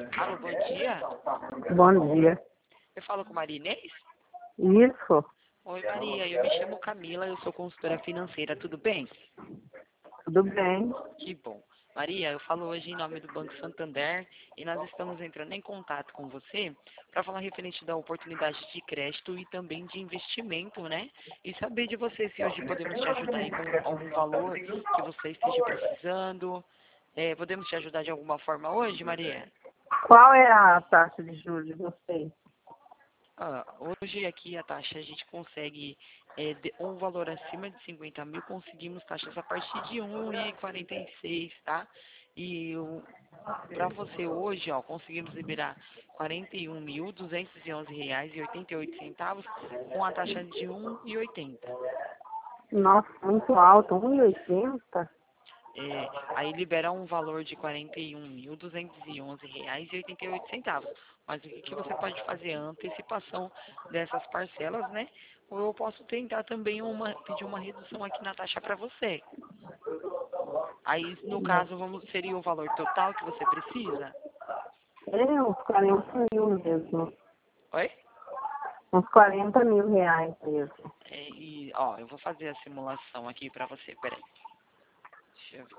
Alô, bom dia. Bom dia. Eu falo com Maria Inês? Isso, Oi, Maria. Eu me chamo Camila, eu sou consultora financeira, tudo bem? tudo bem? Que bom. Maria, eu falo hoje em nome do Banco Santander e nós estamos entrando em contato com você para falar referente da oportunidade de crédito e também de investimento, né? E saber de você se hoje podemos te ajudar aí com algum valor que você esteja precisando. Podemos te ajudar de alguma forma hoje, Maria? Qual é a taxa de juros de vocês? Hoje aqui a taxa a gente consegue um valor acima de 50 mil, conseguimos taxas a partir de 1,46, tá? E para você hoje, ó, conseguimos liberar R$ 41.211,88 com a taxa de 1,80. Nossa, muito alto, 1,80? Aí libera um valor de R$ 41.211,88. Mas o que você pode fazer? A antecipação dessas parcelas, né? Ou eu posso tentar também pedir uma redução aqui na taxa para você. Aí, no caso, seria o valor total que você precisa? É uns 40 mil mesmo. Oi? Uns 40 mil reais mesmo. Eu vou fazer a simulação aqui para você. Peraí. Deixa eu ver.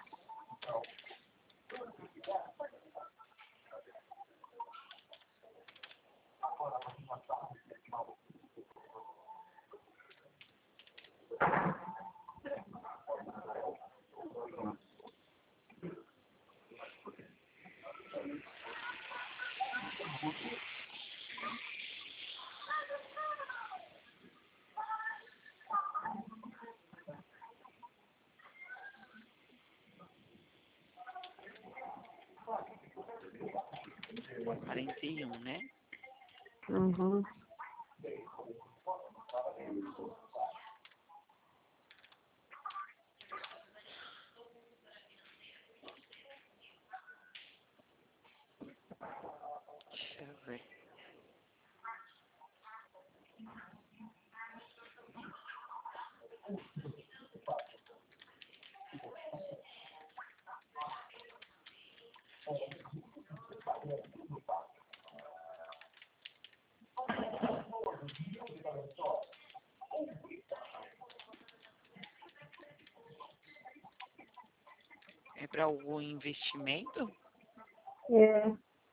R$ 41, né? Uhum. Deixa eu ver. É para algum investimento? É,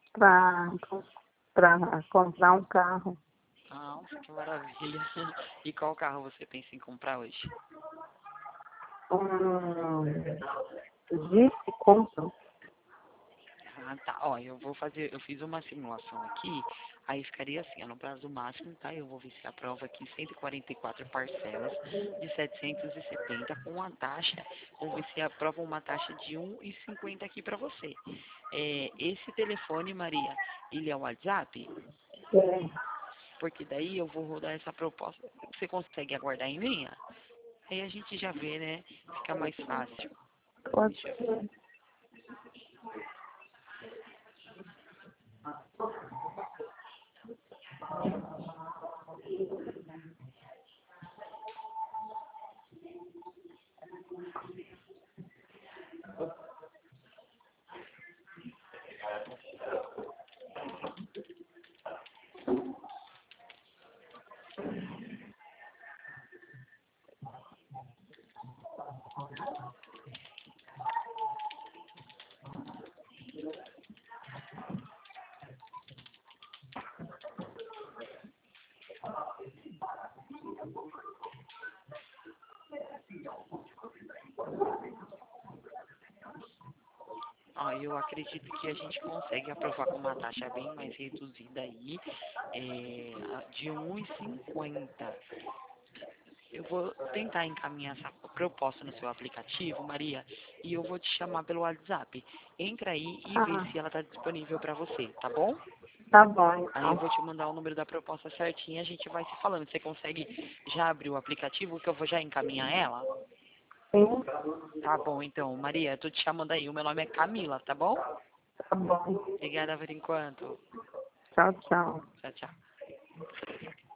para comprar um carro. Nossa, que maravilha. E qual carro você pensa em comprar hoje? Um Jeep compro. Ah, tá. Ó, eu fiz uma simulação aqui, aí ficaria assim, ó, no prazo máximo, tá? Eu vou ver se aprova aqui 144 parcelas de 770 com a taxa, vamos ver se aprova uma taxa de 1,50 aqui para você. Esse telefone, Maria, ele é o WhatsApp? É, Porque daí eu vou rodar essa proposta. Você consegue aguardar em linha? Aí a gente já vê, né? Fica mais fácil. pode Deixa eu ver. ser. Eu acredito que a gente consegue aprovar com uma taxa bem mais reduzida aí, de 1,50. Eu vou tentar encaminhar essa proposta no seu aplicativo, Maria, e eu vou te chamar pelo WhatsApp. Entra aí e vê Ah, se ela está disponível para você, tá bom? tá bom, Aí eu então. vou te mandar o número da proposta certinho e a gente vai se falando. Você consegue já abrir o aplicativo que eu vou já encaminhar ela? Sim, Tá bom, então. Maria, eu tô te chamando aí. O meu nome é Camila, tá bom? tá bom. Obrigada por enquanto. Tchau, tchau. Tchau, tchau.